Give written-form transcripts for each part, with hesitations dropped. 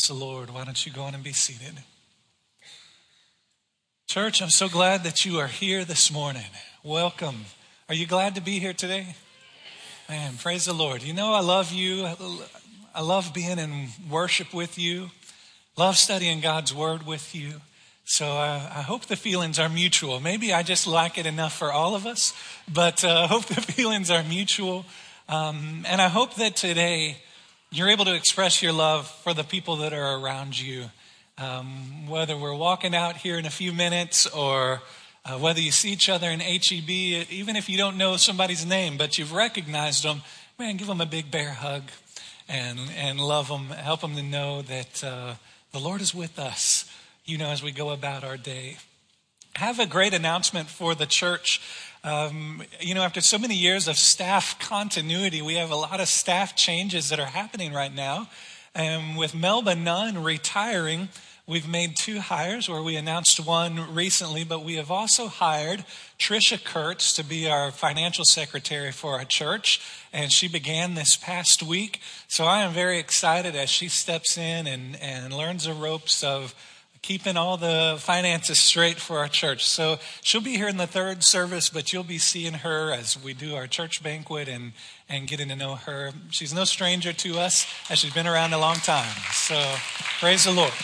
Praise the Lord. Why don't you go on and be seated? Church, I'm so glad that you are here this morning. Welcome. Are you glad to be here today? Man, praise the Lord. You know, I love you. I love being in worship with you. Love studying God's word with you. So I hope the feelings are mutual. Maybe I just like it enough for all of us, but I hope the feelings are mutual. And I hope that today you're able to express your love for the people that are around you. Whether we're walking out here in a few minutes or whether you see each other in HEB, even if you don't know somebody's name, but you've recognized them, man, give them a big bear hug and love them. Help them to know that the Lord is with us, you know, as we go about our day. I have a great announcement for the church. After so many years of staff continuity, we have a lot of staff changes that are happening right now. And with Melba Nunn retiring, we've made 2 hires where we announced one recently, but we have also hired Tricia Kurtz to be our financial secretary for our church. And she began this past week. So I am very excited as she steps in and learns the ropes of keeping all the finances straight for our church. So she'll be here in the 3rd service, but you'll be seeing her as we do our church banquet and getting to know her. She's no stranger to us, as she's been around a long time. So praise the Lord.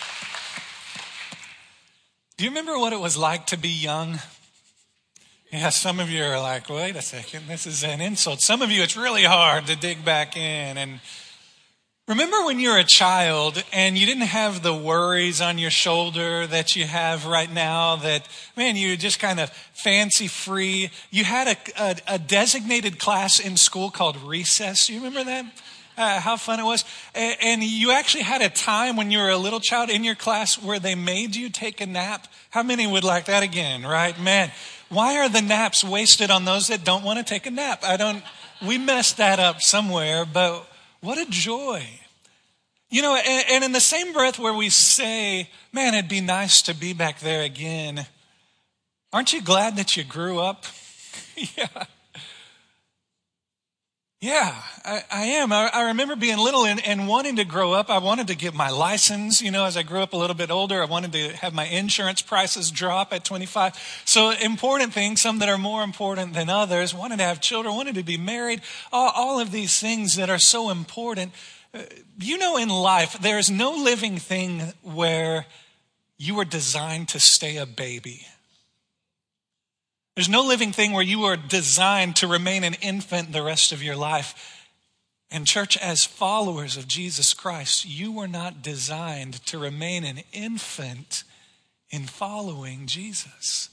Do you remember what it was like to be young? Yeah, some of you are like, wait a second, this is an insult. Some of you, it's really hard to dig back in. And remember when you were a child and you didn't have the worries on your shoulder that you have right now, that, man, you were just kind of fancy free. You had a designated class in school called recess. Do you remember that? How fun it was. And you actually had a time when you were a little child in your class where they made you take a nap. How many would like that again, right? Man, why are the naps wasted on those that don't want to take a nap? We messed that up somewhere, but what a joy. You know, and in the same breath where we say, man, it'd be nice to be back there again, aren't you glad that you grew up? Yeah, I am. I remember being little and wanting to grow up. I wanted to get my license. You know, as I grew up a little bit older, I wanted to have my insurance prices drop at 25. So important things, some that are more important than others. Wanted to have children, wanted to be married. All of these things that are so important. You know, in life, there's no living thing where you were designed to stay a baby. There's no living thing where you are designed to remain an infant the rest of your life. And church, as followers of Jesus Christ, you were not designed to remain an infant in following Jesus.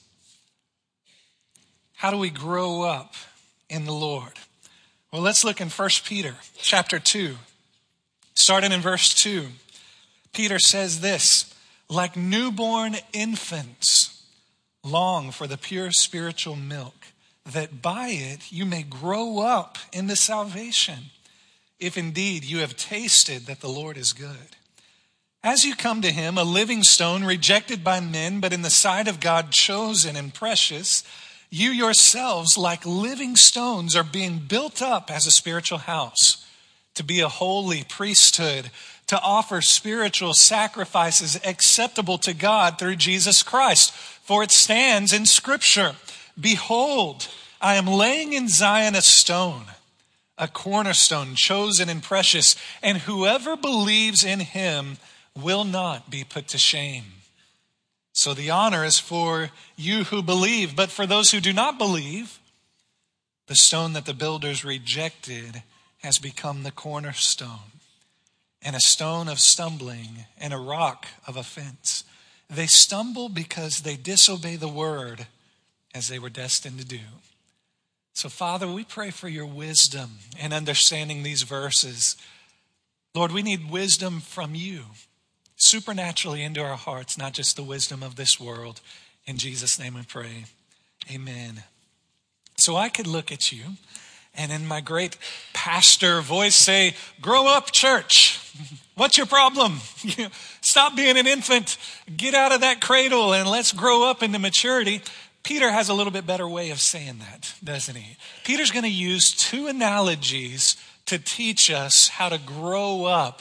How do we grow up in the Lord? Well, let's look in 1 Peter chapter 2. Starting in verse 2, Peter says this, like newborn infants, long for the pure spiritual milk, that by it you may grow up into salvation, if indeed you have tasted that the Lord is good. As you come to him, a living stone rejected by men, but in the sight of God chosen and precious, you yourselves, like living stones, are being built up as a spiritual house, to be a holy priesthood, to offer spiritual sacrifices acceptable to God through Jesus Christ. For it stands in Scripture, behold, I am laying in Zion a stone, a cornerstone chosen and precious, and whoever believes in him will not be put to shame. So the honor is for you who believe, but for those who do not believe, the stone that the builders rejected has become the cornerstone, and a stone of stumbling and a rock of offense. They stumble because they disobey the word as they were destined to do. So, Father, we pray for your wisdom in understanding these verses. Lord, we need wisdom from you, supernaturally into our hearts, not just the wisdom of this world. In Jesus' name we pray. Amen. So I could look at you and in my great pastor voice say, grow up, church. What's your problem? Stop being an infant. Get out of that cradle and let's grow up into maturity. Peter has a little bit better way of saying that, doesn't he? Peter's going to use 2 analogies to teach us how to grow up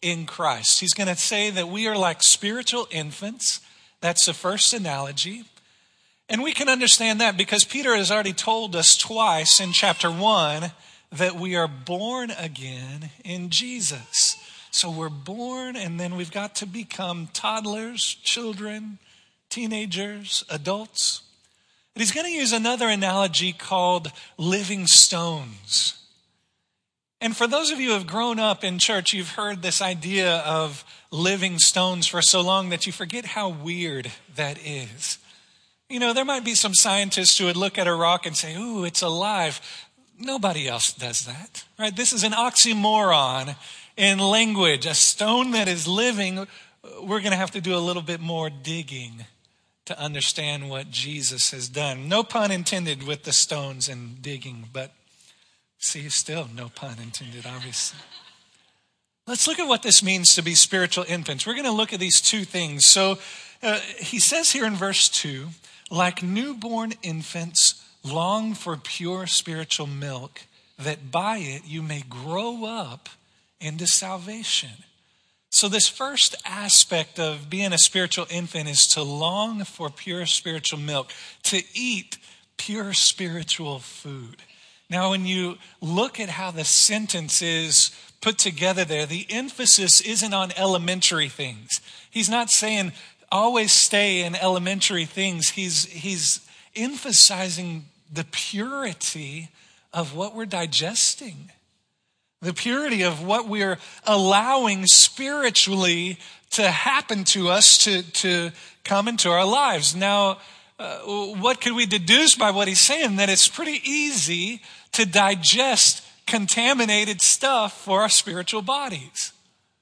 in Christ. He's going to say that we are like spiritual infants. That's the first analogy. And we can understand that because Peter has already told us twice in chapter 1 that we are born again in Jesus. So we're born and then we've got to become toddlers, children, teenagers, adults. But he's going to use another analogy called living stones. And for those of you who have grown up in church, you've heard this idea of living stones for so long that you forget how weird that is. You know, there might be some scientists who would look at a rock and say, ooh, it's alive. Nobody else does that, right? This is an oxymoron in language. A stone that is living, we're going to have to do a little bit more digging to understand what Jesus has done. No pun intended with the stones and digging, but see, still no pun intended, obviously. Let's look at what this means to be spiritual infants. We're going to look at these two things. So he says here in verse 2, like newborn infants, long for pure spiritual milk, that by it you may grow up into salvation. So this first aspect of being a spiritual infant is to long for pure spiritual milk, to eat pure spiritual food. Now, when you look at how the sentence is put together there, the emphasis isn't on elementary things. He's not saying always stay in elementary things. He's emphasizing the purity of what we're digesting. The purity of what we're allowing spiritually to happen to us, to come into our lives. Now, what could we deduce by what he's saying? That it's pretty easy to digest contaminated stuff for our spiritual bodies.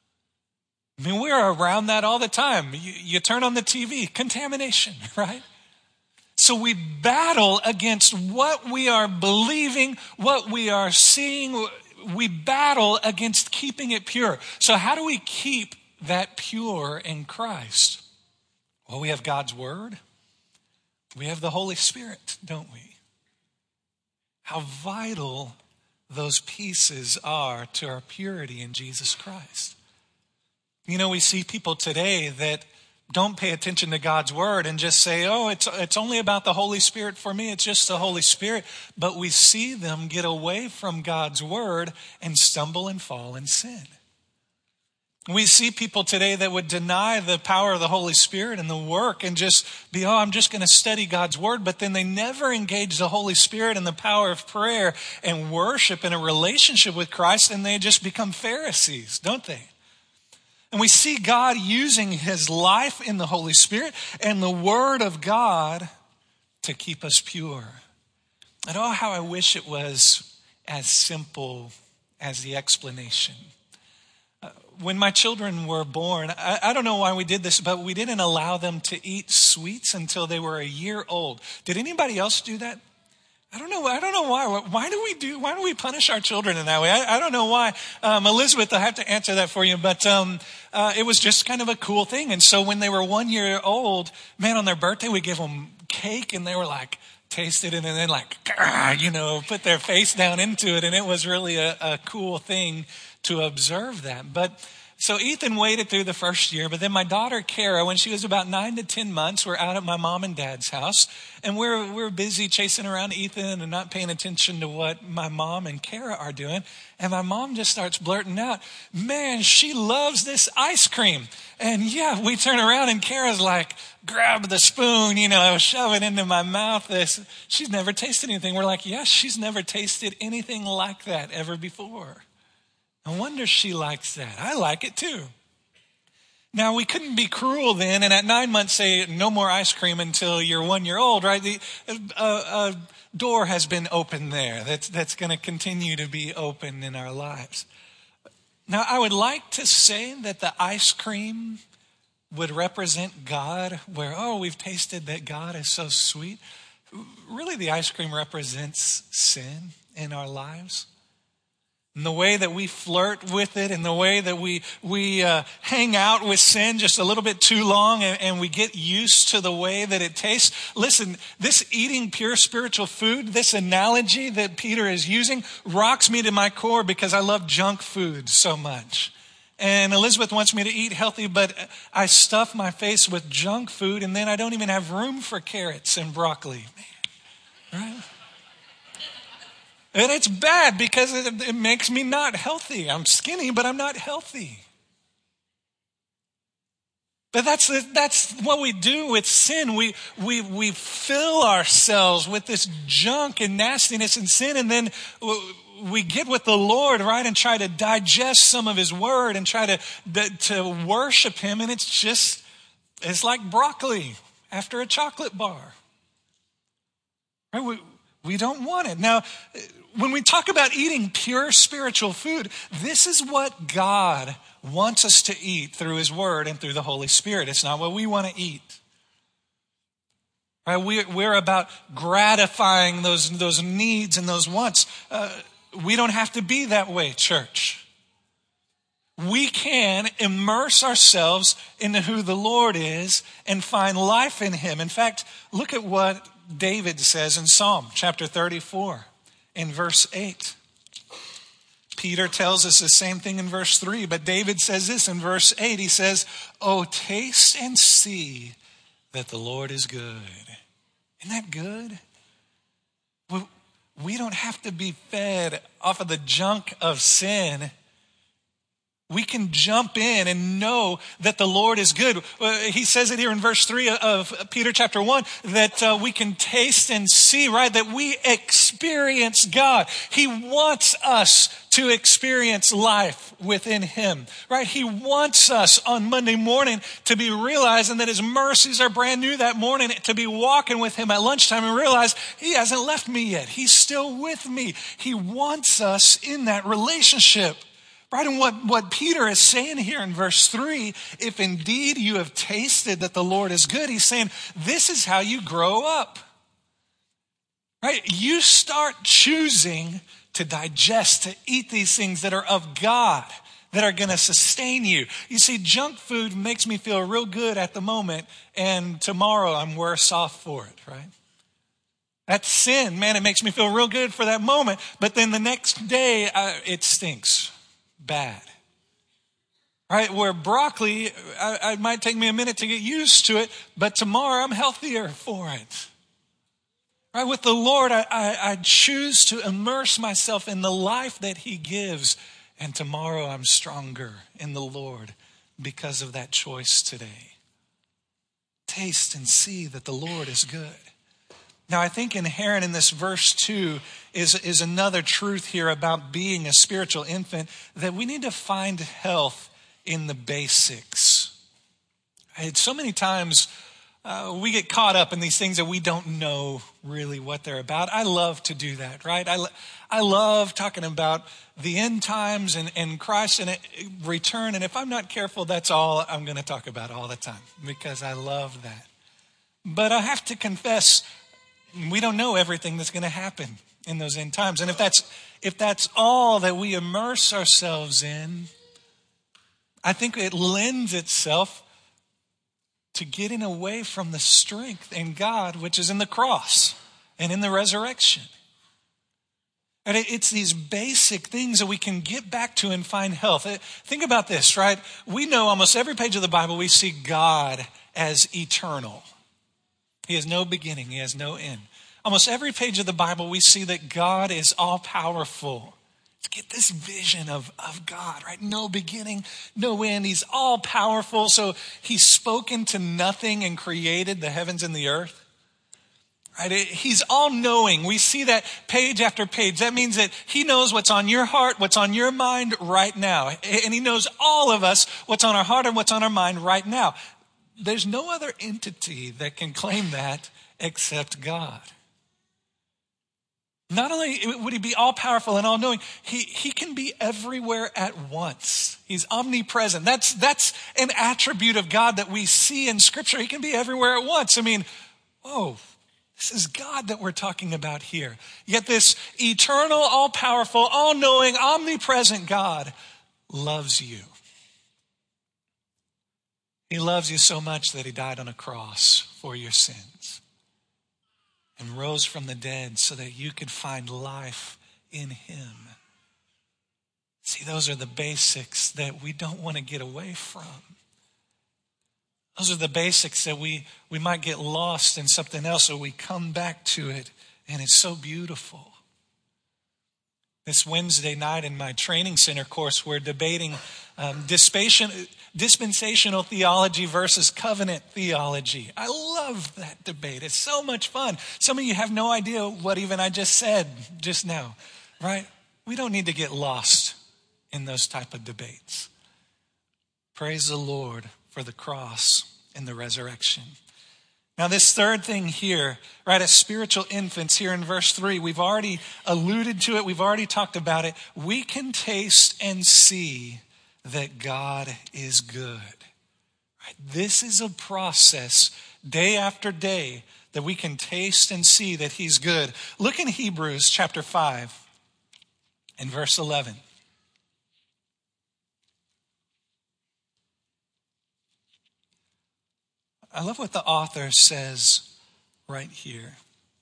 I mean, we're around that all the time. You turn on the TV, contamination, right? So we battle against what we are believing, what we are seeing. We battle against keeping it pure. So how do we keep that pure in Christ? Well, we have God's word. We have the Holy Spirit, don't we? How vital those pieces are to our purity in Jesus Christ. You know, we see people today that don't pay attention to God's word and just say, oh, it's only about the Holy Spirit for me. It's just the Holy Spirit. But we see them get away from God's word and stumble and fall in sin. We see people today that would deny the power of the Holy Spirit and the work and just be, I'm just going to study God's word. But then they never engage the Holy Spirit and the power of prayer and worship in a relationship with Christ. And they just become Pharisees, don't they? And we see God using his life in the Holy Spirit and the word of God to keep us pure. And oh, how I wish it was as simple as the explanation. When my children were born, I don't know why we did this, but we didn't allow them to eat sweets until they were a year old. Did anybody else do that? I don't know why. Why do we punish our children in that way? I don't know why. Elizabeth, I have to answer that for you, but it was just kind of a cool thing. And so when they were 1 year old, man, on their birthday, we gave them cake and they were like, taste it and then like, put their face down into it. And it was really a cool thing to observe that. But so Ethan waited through the first year, but then my daughter Kara, when she was about 9 to 10 months, we're out at my mom and dad's house, and we're busy chasing around Ethan and not paying attention to what my mom and Kara are doing. And my mom just starts blurting out, man, she loves this ice cream. And yeah, we turn around and Kara's like, grab the spoon, shove it into my mouth. She's never tasted anything. We're like, yes, she's never tasted anything like that ever before. No wonder she likes that. I like it too. Now, we couldn't be cruel then, and at 9 months say no more ice cream until you're 1 year old, right? A door has been opened there that's going to continue to be open in our lives. Now, I would like to say that the ice cream would represent God, where, we've tasted that God is so sweet. Really, the ice cream represents sin in our lives. And the way that we flirt with it and the way that we hang out with sin just a little bit too long and we get used to the way that it tastes. Listen, this eating pure spiritual food, this analogy that Peter is using rocks me to my core because I love junk food so much. And Elizabeth wants me to eat healthy, but I stuff my face with junk food, and then I don't even have room for carrots and broccoli. Man, right? And it's bad because it makes me not healthy. I'm skinny, but I'm not healthy. But that's what we do with sin. We fill ourselves with this junk and nastiness and sin, and then we get with the Lord, right, and try to digest some of his word and try to worship him, and it's like broccoli after a chocolate bar. Right? We don't want it. Now, when we talk about eating pure spiritual food, this is what God wants us to eat through his word and through the Holy Spirit. It's not what we want to eat. Right? We're about gratifying those needs and those wants. We don't have to be that way, church. We can immerse ourselves into who the Lord is and find life in him. In fact, look at what David says in Psalm chapter 34 in verse 8. Peter tells us the same thing in verse 3, but David says this in verse 8. He says, "Oh, taste and see that the Lord is good." Isn't that good? We don't have to be fed off of the junk of sin. We can jump in and know that the Lord is good. He says it here in verse 3 of Peter chapter 1, that we can taste and see, right? That we experience God. He wants us to experience life within him, right? He wants us on Monday morning to be realizing that his mercies are brand new that morning, to be walking with him at lunchtime and realize he hasn't left me yet. He's still with me. He wants us in that relationship. Right, and what Peter is saying here in verse 3, if indeed you have tasted that the Lord is good, he's saying this is how you grow up. Right? You start choosing to digest, to eat these things that are of God, that are going to sustain you. You see, junk food makes me feel real good at the moment, and tomorrow I'm worse off for it, right? That's sin. Man, it makes me feel real good for that moment, but then the next day it stinks. Bad. Right? Where broccoli, it might take me a minute to get used to it, but tomorrow I'm healthier for it. Right? With the Lord, I choose to immerse myself in the life that he gives, and tomorrow I'm stronger in the Lord because of that choice today. Taste and see that the Lord is good. Now, I think inherent in this verse 2 is another truth here about being a spiritual infant, that we need to find health in the basics. So many times we get caught up in these things that we don't know really what they're about. I love to do that, right? I love talking about the end times and Christ and return. And if I'm not careful, that's all I'm going to talk about all the time because I love that. But I have to confess, we don't know everything that's going to happen in those end times. And if that's all that we immerse ourselves in, I think it lends itself to getting away from the strength in God, which is in the cross and in the resurrection. And it's these basic things that we can get back to and find health. Think about this, right? We know almost every page of the Bible, we see God as eternal. He has no beginning. He has no end. Almost every page of the Bible, we see that God is all powerful. Let's get this vision of God, right? No beginning, no end. He's all powerful. So he's spoken to nothing and created the heavens and the earth. Right? He's all knowing. We see that page after page. That means that he knows what's on your heart, what's on your mind right now. And he knows all of us, what's on our heart and what's on our mind right now. There's no other entity that can claim that except God. Not only would he be all powerful and all knowing, he can be everywhere at once. He's omnipresent. That's an attribute of God that we see in Scripture. He can be everywhere at once. I mean, this is God that we're talking about here. Yet this eternal, all powerful, all knowing, omnipresent God loves you. He loves you so much that he died on a cross for your sins and rose from the dead so that you could find life in him. See, those are the basics that we don't want to get away from. Those are the basics that we might get lost in something else, or we come back to it, and it's so beautiful. This Wednesday night in my training center course, we're debating dispensational theology versus covenant theology. I love that debate. It's so much fun. Some of you have no idea what even I just said just now, right? We don't need to get lost in those type of debates. Praise the Lord for the cross and the resurrection. Now, this third thing here, right, as spiritual infants here in verse 3, we've already alluded to it. We've already talked about it. We can taste and see that God is good. Right? This is a process day after day that we can taste and see that he's good. Look in Hebrews chapter 5 and verse 11. I love what the author says right here.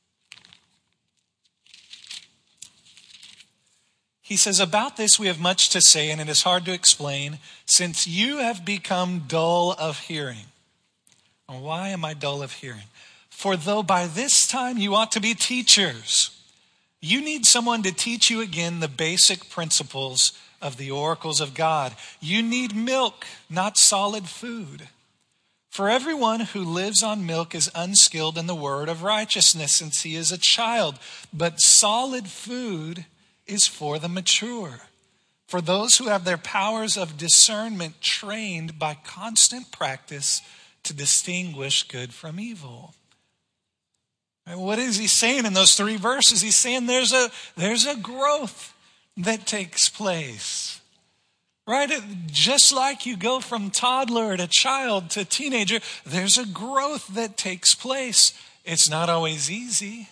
He says, about this we have much to say, and it is hard to explain, since you have become dull of hearing. Well, why am I dull of hearing? For though by this time you ought to be teachers, you need someone to teach you again the basic principles of the oracles of God. You need milk, not solid food. For everyone who lives on milk is unskilled in the word of righteousness, since he is a child. But solid food is for the mature, for those who have their powers of discernment trained by constant practice to distinguish good from evil. And what is he saying in those three verses? He's saying there's a growth that takes place. Right? Just like you go from toddler to child to teenager, there's a growth that takes place. It's not always easy.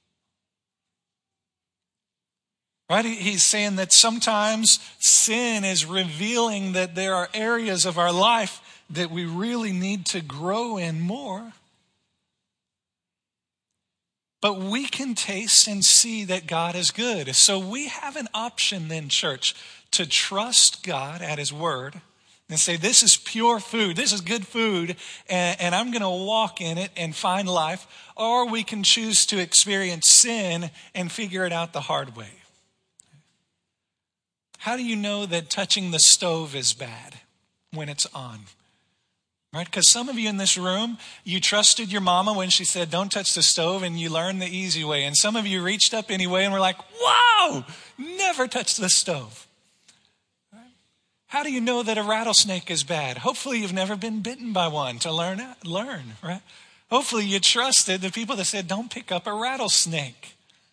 Right? He's saying that sometimes sin is revealing that there are areas of our life that we really need to grow in more. But we can taste and see that God is good. So we have an option then, church, to trust God at his word and say, this is pure food, this is good food, and I'm going to walk in it and find life. Or we can choose to experience sin and figure it out the hard way. How do you know that touching the stove is bad when it's on? Right? Because some of you in this room, you trusted your mama when she said, don't touch the stove, and you learned the easy way. And some of you reached up anyway and were like, wow, never touch the stove. Right? How do you know that a rattlesnake is bad? Hopefully you've never been bitten by one to learn, right? Hopefully you trusted the people that said, don't pick up a rattlesnake.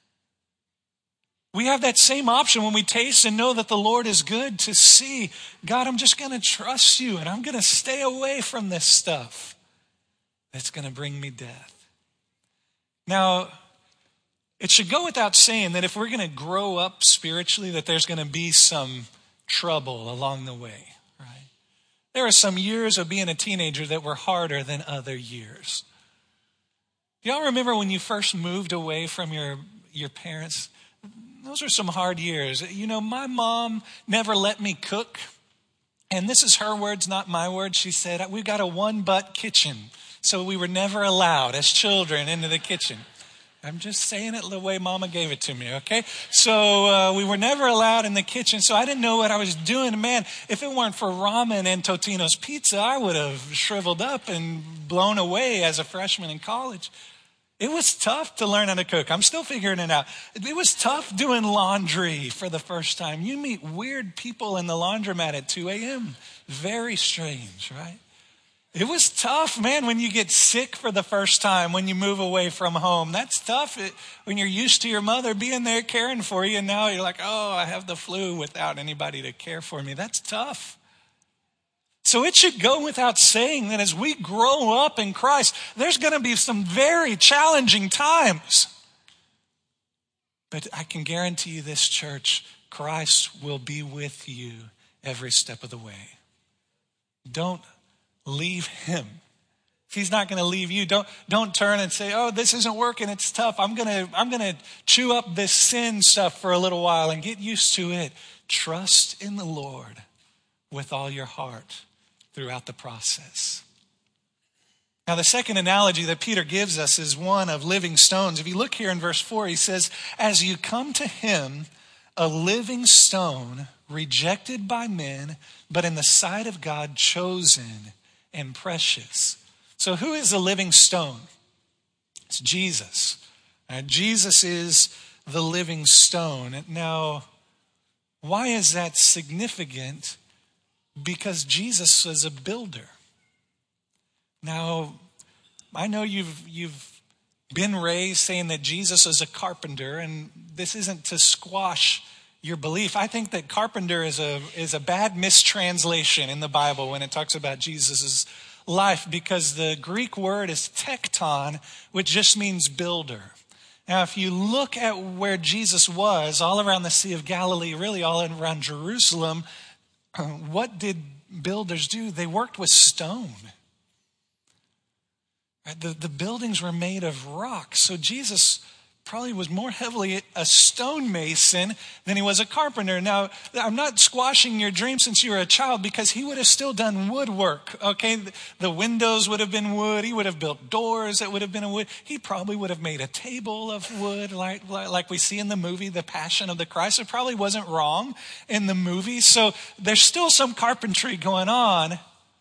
We have that same option when we taste and know that the Lord is good to see, God, I'm just going to trust you and I'm going to stay away from this stuff that's going to bring me death. Now, it should go without saying that if we're going to grow up spiritually, that there's going to be some trouble along the way, right? There are some years of being a teenager that were harder than other years. Do y'all remember when you first moved away from your parents? Those are some hard years. You know, my mom never let me cook. And this is her words, not my words. She said, we've got a one-butt kitchen. So we were never allowed as children into the kitchen. I'm just saying it the way mama gave it to me, okay? So we were never allowed in the kitchen. So I didn't know what I was doing. Man, if it weren't for ramen and Totino's Pizza, I would have shriveled up and blown away as a freshman in college. It was tough to learn how to cook. I'm still figuring it out. It was tough doing laundry for the first time. You meet weird people in the laundromat at 2 a.m. Very strange, right? It was tough, man, when you get sick for the first time, when you move away from home. That's tough when you're used to your mother being there caring for you, and now you're like, oh, I have the flu without anybody to care for me. That's tough. So it should go without saying that as we grow up in Christ, there's going to be some very challenging times. But I can guarantee you this, church, Christ will be with you every step of the way. Don't leave him He's not going to leave you. Don't turn and say, oh, this isn't working. It's tough. I'm going to chew up this sin stuff for a little while and get used to it. Trust in the Lord with all your heart throughout the process. Now, the second analogy that Peter gives us is one of living stones. If you look here in verse 4, he says, as you come to him, a living stone, rejected by men, but in the sight of God, chosen and precious. So who is a living stone? It's Jesus. Jesus is the living stone. Now, why is that significant? Because Jesus was a builder. Now, I know you've been raised saying that Jesus is a carpenter, and this isn't to squash your belief. I think that carpenter is a bad mistranslation in the Bible when it talks about Jesus' life, because the Greek word is tekton, which just means builder. Now, if you look at where Jesus was, all around the Sea of Galilee, really all around Jerusalem, what did builders do? They worked with stone. The buildings were made of rock. So Jesus probably was more heavily a stonemason than he was a carpenter. Now, I'm not squashing your dream since you were a child, because he would have still done woodwork, okay? The windows would have been wood. He would have built doors that would have been in wood. He probably would have made a table of wood like we see in the movie, The Passion of the Christ. It probably wasn't wrong in the movie. So there's still some carpentry going on.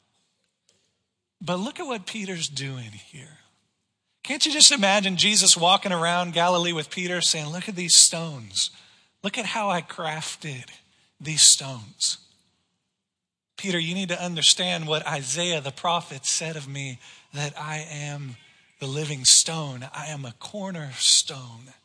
But look at what Peter's doing here. Can't you just imagine Jesus walking around Galilee with Peter saying, look at these stones. Look at how I crafted these stones. Peter, you need to understand what Isaiah the prophet said of me, that I am the living stone. I am a cornerstone.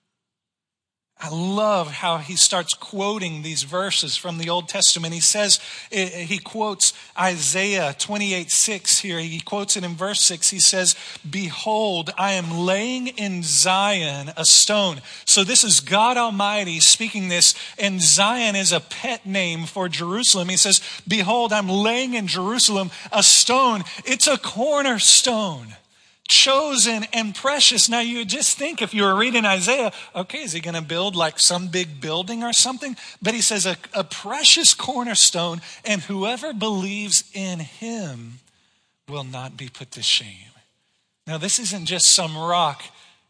I love how he starts quoting these verses from the Old Testament. He says, he quotes Isaiah 28:6 here. He quotes it in verse 6. He says, behold, I am laying in Zion a stone. So this is God Almighty speaking this, and Zion is a pet name for Jerusalem. He says, behold, I'm laying in Jerusalem a stone. It's a cornerstone. Chosen and precious. Now you just think, if you were reading Isaiah, okay, is he going to build like some big building or something? But he says a precious cornerstone, and whoever believes in him will not be put to shame. Now this isn't just some rock.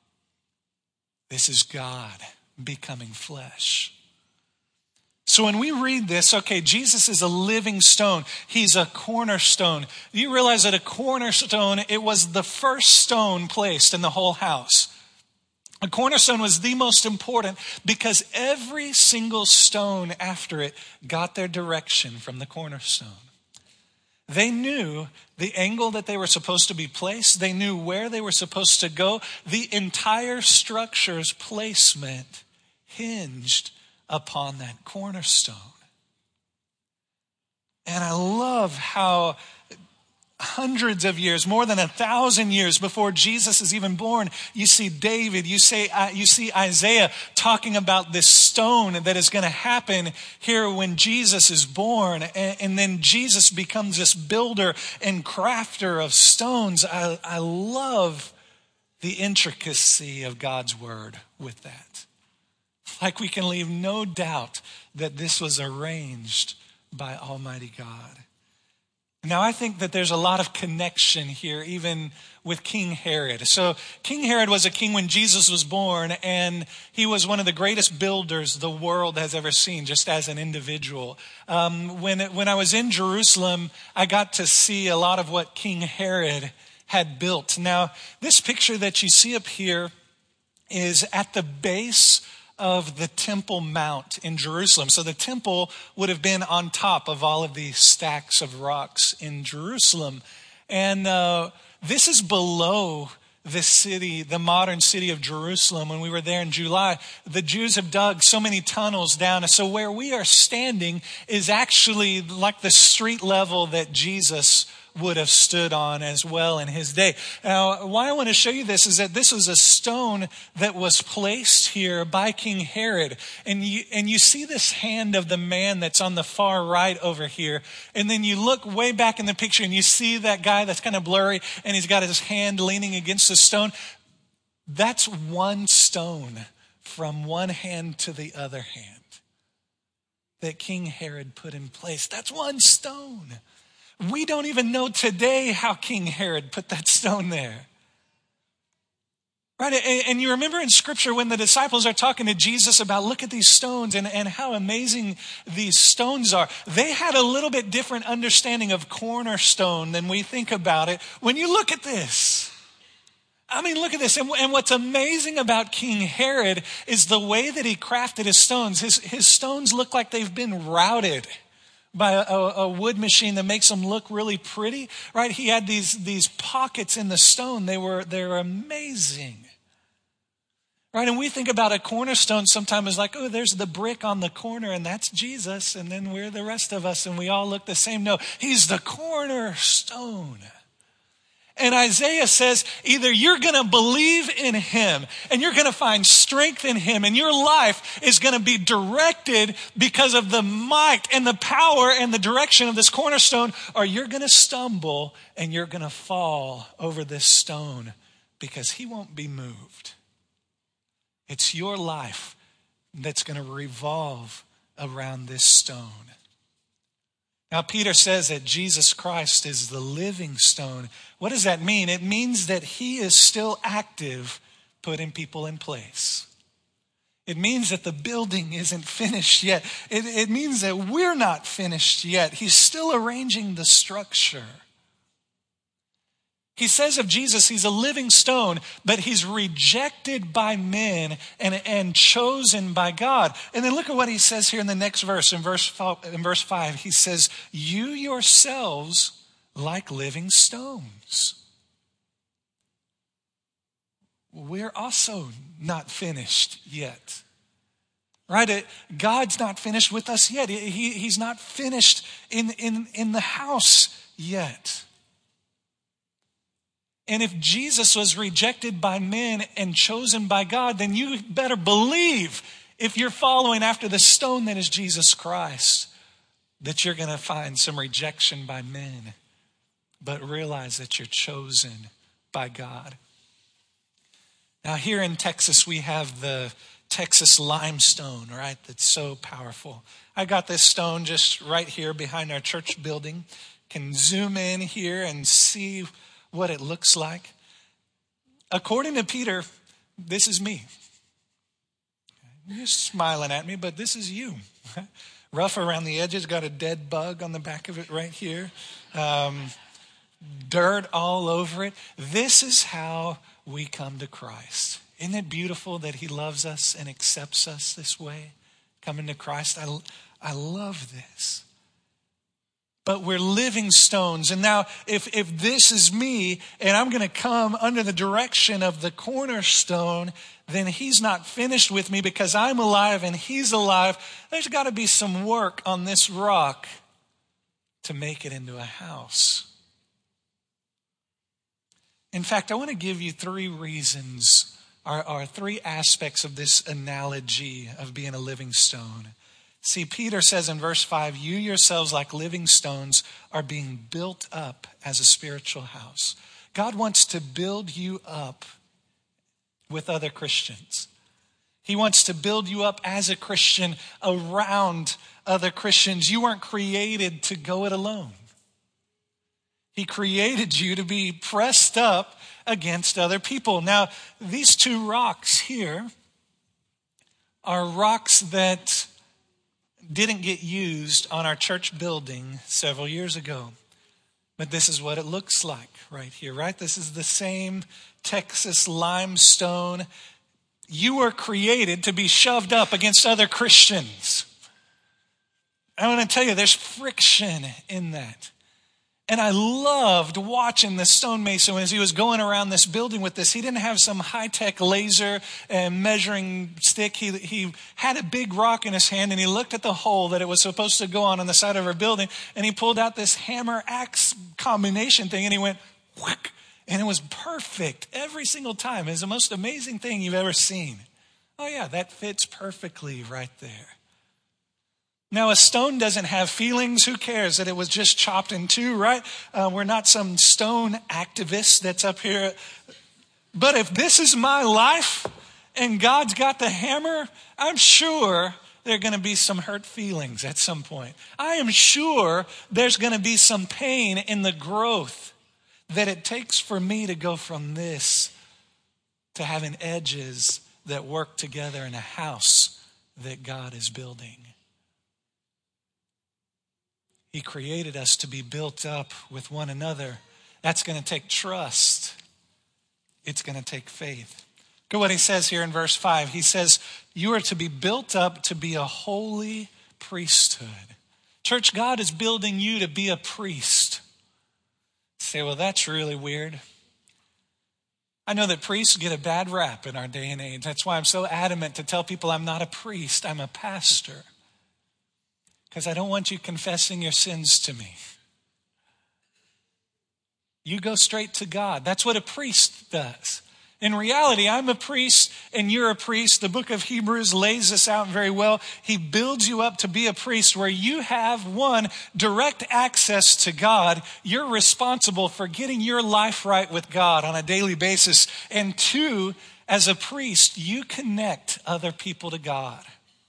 This is God becoming flesh. So when we read this, okay, Jesus is a living stone. He's a cornerstone. You realize that a cornerstone, it was the first stone placed in the whole house. A cornerstone was the most important because every single stone after it got their direction from the cornerstone. They knew the angle that they were supposed to be placed. They knew where they were supposed to go. The entire structure's placement hinged upon that cornerstone. And I love how hundreds of years, more than 1,000 years before Jesus is even born, you see David, you see Isaiah talking about this stone that is going to happen here when Jesus is born. And then Jesus becomes this builder and crafter of stones. I love the intricacy of God's word with that. Like we can leave no doubt that this was arranged by Almighty God. Now, I think that there's a lot of connection here, even with King Herod. So King Herod was a king when Jesus was born, and he was one of the greatest builders the world has ever seen, just as an individual. When I was in Jerusalem, I got to see a lot of what King Herod had built. Now, this picture that you see up here is at the base of the Temple Mount in Jerusalem. So the temple would have been on top of all of these stacks of rocks in Jerusalem. And this is below the city, the modern city of Jerusalem. When we were there in July, the Jews have dug so many tunnels down. So where we are standing is actually like the street level that Jesus would have stood on as well in his day. Now, why I want to show you this is that this was a stone that was placed here by King Herod. And you see this hand of the man that's on the far right over here. And then you look way back in the picture and you see that guy that's kind of blurry and he's got his hand leaning against the stone. That's one stone from one hand to the other hand that King Herod put in place. That's one stone. We don't even know today how King Herod put that stone there. Right? And you remember in Scripture when the disciples are talking to Jesus about, look at these stones and how amazing these stones are. They had a little bit different understanding of cornerstone than we think about it. When you look at this, I mean, look at this. And what's amazing about King Herod is the way that he crafted his stones. His stones look like they've been routed by a wood machine that makes them look really pretty, right? He had these pockets in the stone. They're amazing, right? And we think about a cornerstone sometimes as like, oh, there's the brick on the corner and that's Jesus. And then we're the rest of us and we all look the same. No, he's the cornerstone. And Isaiah says, either you're going to believe in him and you're going to find strength in him and your life is going to be directed because of the might and the power and the direction of this cornerstone, or you're going to stumble and you're going to fall over this stone because he won't be moved. It's your life that's going to revolve around this stone. Now, Peter says that Jesus Christ is the living stone. What does that mean? It means that he is still active, putting people in place. It means that the building isn't finished yet. It means that we're not finished yet. He's still arranging the structure. He says of Jesus, he's a living stone, but he's rejected by men and chosen by God. And then look at what he says here in the next verse, in verse 5. He says, you yourselves like living stones. We're also not finished yet. Right? God's not finished with us yet. He's not finished in the house yet. And if Jesus was rejected by men and chosen by God, then you better believe, if you're following after the stone that is Jesus Christ, that you're going to find some rejection by men, but realize that you're chosen by God. Now here in Texas, we have the Texas limestone, right? That's so powerful. I got this stone just right here behind our church building. Can zoom in here and see what it looks like. According to Peter, this is me. You're smiling at me, but this is you. Rough around the edges, got a dead bug on the back of it right here. Dirt all over it. This is how we come to Christ. Isn't it beautiful that he loves us and accepts us this way? Coming to Christ. I love this. But we're living stones. And now if this is me and I'm going to come under the direction of the cornerstone, then he's not finished with me because I'm alive and he's alive. There's got to be some work on this rock to make it into a house. In fact, I want to give you three reasons or three aspects of this analogy of being a living stone. See, Peter says in verse 5, you yourselves like living stones are being built up as a spiritual house. God wants to build you up with other Christians. He wants to build you up as a Christian around other Christians. You weren't created to go it alone. He created you to be pressed up against other people. Now, these two rocks here are rocks that didn't get used on our church building several years ago. But this is what it looks like right here, right? This is the same Texas limestone. You were created to be shoved up against other Christians. I want to tell you, there's friction in that. And I loved watching the stonemason as he was going around this building with this. He didn't have some high-tech laser and measuring stick. He had a big rock in his hand, and he looked at the hole that it was supposed to go on the side of our building, and he pulled out this hammer-axe combination thing, and he went, whack, and it was perfect every single time. It was the most amazing thing you've ever seen. Oh yeah, that fits perfectly right there. Now, a stone doesn't have feelings. Who cares that it was just chopped in two, right? We're not some stone activist that's up here. But if this is my life and God's got the hammer, I'm sure there are going to be some hurt feelings at some point. I am sure there's going to be some pain in the growth that it takes for me to go from this to having edges that work together in a house that God is building. He created us to be built up with one another. That's going to take trust. It's going to take faith. Look at what he says here in verse 5. He says, you are to be built up to be a holy priesthood. Church, God is building you to be a priest. You say, well, that's really weird. I know that priests get a bad rap in our day and age. That's why I'm so adamant to tell people I'm not a priest, I'm a pastor. Because I don't want you confessing your sins to me. You go straight to God. That's what a priest does. In reality, I'm a priest and you're a priest. The book of Hebrews lays this out very well. He builds you up to be a priest where you have, one, direct access to God. You're responsible for getting your life right with God on a daily basis. And two, as a priest, you connect other people to God.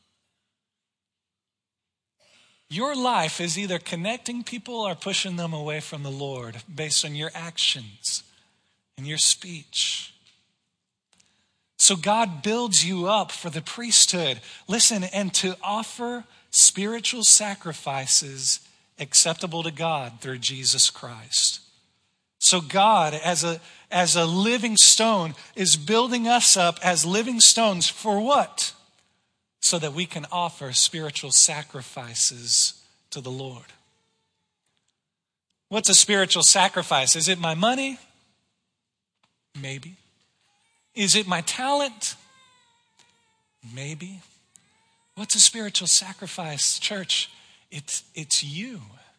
Your life is either connecting people or pushing them away from the Lord based on your actions and your speech. So God builds you up for the priesthood. Listen, and to offer spiritual sacrifices acceptable to God through Jesus Christ. So God, as a living stone, is building us up as living stones for what? So that we can offer spiritual sacrifices to the Lord. What's a spiritual sacrifice? Is it my money? Maybe. Is it my talent? Maybe. What's a spiritual sacrifice, church? It's you.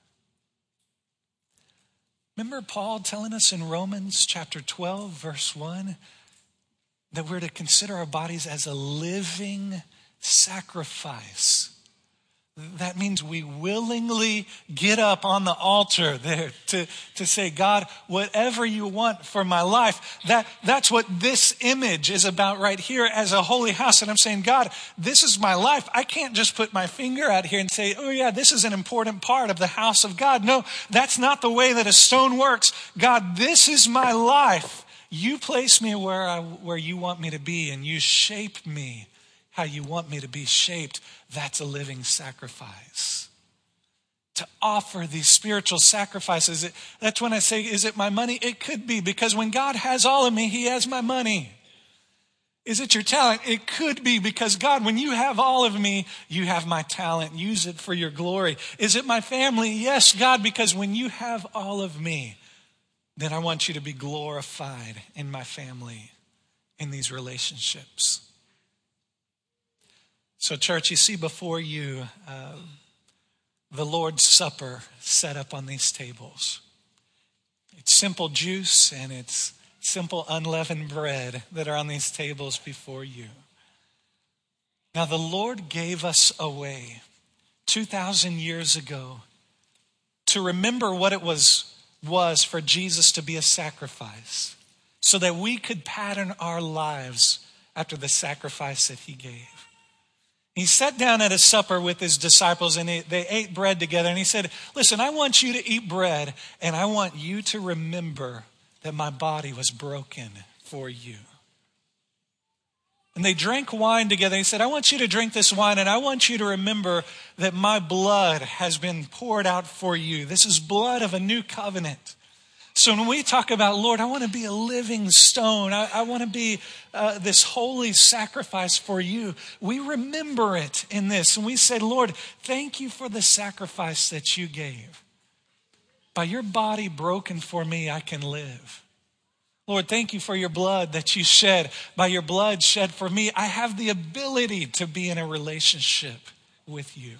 Remember Paul telling us in Romans chapter 12, verse 1, that we're to consider our bodies as a living sacrifice. That means we willingly get up on the altar there to say, God, whatever you want for my life. That's what this image is about right here as a holy house. And I'm saying, God, this is my life. I can't just put my finger out here and say, oh yeah, this is an important part of the house of God. No, that's not the way that a stone works. God, this is my life. You place me where you want me to be, and you shape me how you want me to be shaped. That's a living sacrifice. To offer these spiritual sacrifices. That's when I say, is it my money? It could be, because when God has all of me, he has my money. Is it your talent? It could be, because God, when you have all of me, you have my talent. Use it for your glory. Is it my family? Yes, God, because when you have all of me, then I want you to be glorified in my family, in these relationships. So church, you see before you the Lord's Supper set up on these tables. It's simple juice and it's simple unleavened bread that are on these tables before you. Now the Lord gave us a way 2,000 years ago to remember what it was for Jesus to be a sacrifice, so that we could pattern our lives after the sacrifice that he gave. He sat down at a supper with his disciples and they ate bread together. And he said, listen, I want you to eat bread and I want you to remember that my body was broken for you. And they drank wine together. He said, I want you to drink this wine and I want you to remember that my blood has been poured out for you. This is blood of a new covenant. So when we talk about, Lord, I want to be a living stone. I want to be this holy sacrifice for you. We remember it in this. And we say, Lord, thank you for the sacrifice that you gave. by your body broken for me, I can live. Lord, thank you for your blood that you shed. By your blood shed for me, I have the ability to be in a relationship with you.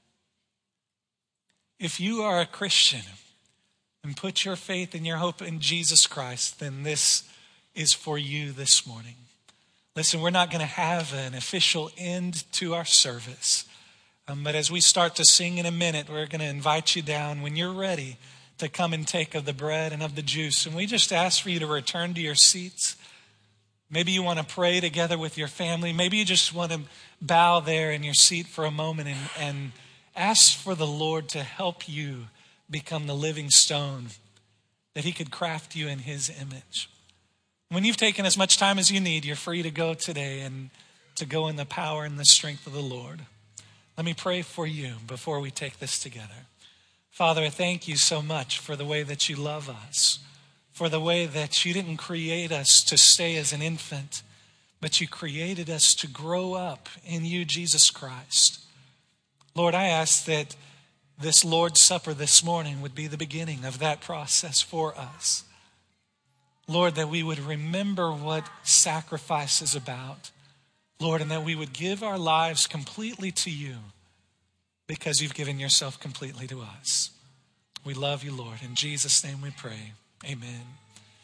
If you are a Christian and put your faith and your hope in Jesus Christ, then this is for you this morning. Listen, we're not going to have an official end to our service. But as we start to sing in a minute, we're going to invite you down when you're ready to come and take of the bread and of the juice. And we just ask for you to return to your seats. Maybe you want to pray together with your family. Maybe you just want to bow there in your seat for a moment and ask for the Lord to help you become the living stone, that he could craft you in his image. When you've taken as much time as you need, you're free to go today and to go in the power and the strength of the Lord. Let me pray for you before we take this together. Father, I thank you so much for the way that you love us, for the way that you didn't create us to stay as an infant, but you created us to grow up in you, Jesus Christ. Lord, I ask that this Lord's Supper this morning would be the beginning of that process for us. Lord, that we would remember what sacrifice is about. Lord, and that we would give our lives completely to you because you've given yourself completely to us. We love you, Lord. In Jesus' name we pray. Amen.